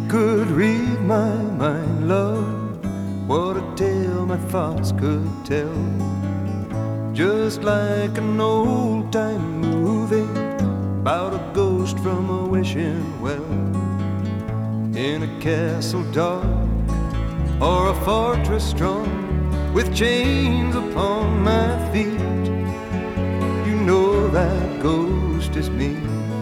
could read my mind, love, what a tale my thoughts could tell. Just like an old-time movie about a ghost from a wishing well, in a castle dark or a fortress strong, with chains upon my feet. You know that ghost is me,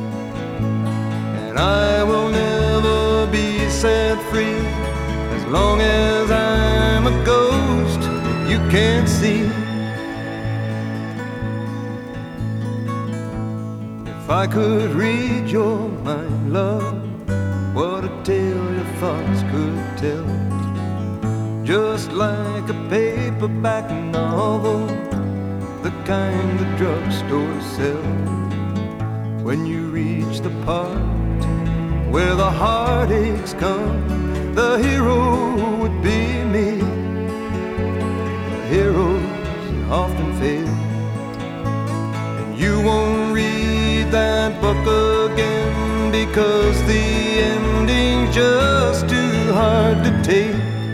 and I will never be set free as long as I'm a ghost you can't see. If I could read your mind, love, what a tale your thoughts could tell. Just like a paperback novel, the kind the drugstores sell. When you reach the part where the heartaches come, the hero would be me. The heroes often fail, and you won't read that book again because the ending's just too hard to take.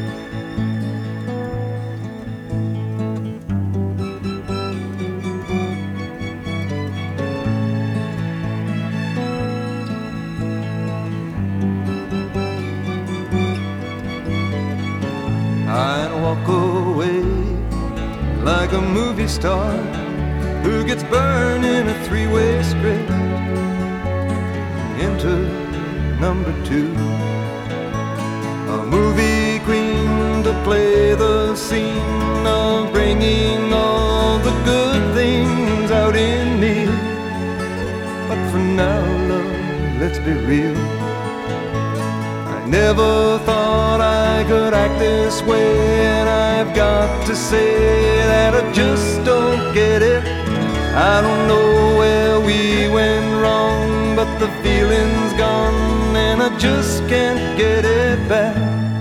I'd walk away like a movie star who gets burned in a three-way script. Enter number two, a movie queen to play the scene of bringing all the good things out in me. But for now, love, let's be real, I never thought I could act this way, and I've got to say that I just don't get it. I don't know where we went wrong, but the feeling's gone and I just can't get it back.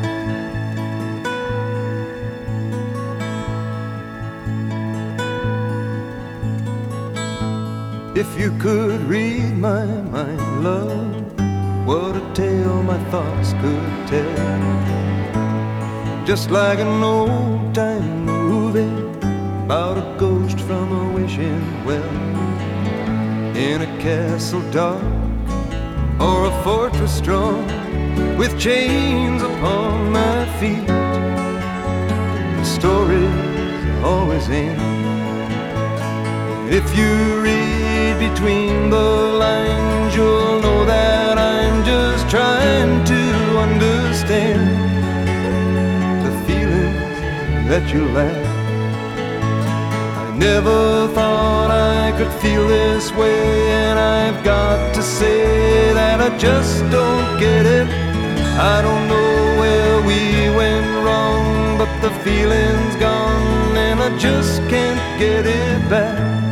If you could read my mind, love, what a tale my thoughts could tell. Just like an old-time movie about a ghost from a wishing well, in a castle dark or a fortress strong, with chains upon my feet. The stories always end. If you read between the lines, you'll know that I'm just trying to understand the feelings that you lack. I never thought I could feel this way, and I've got to say that I just don't get it. I don't know where we went wrong, but the feeling's gone and I just can't get it back.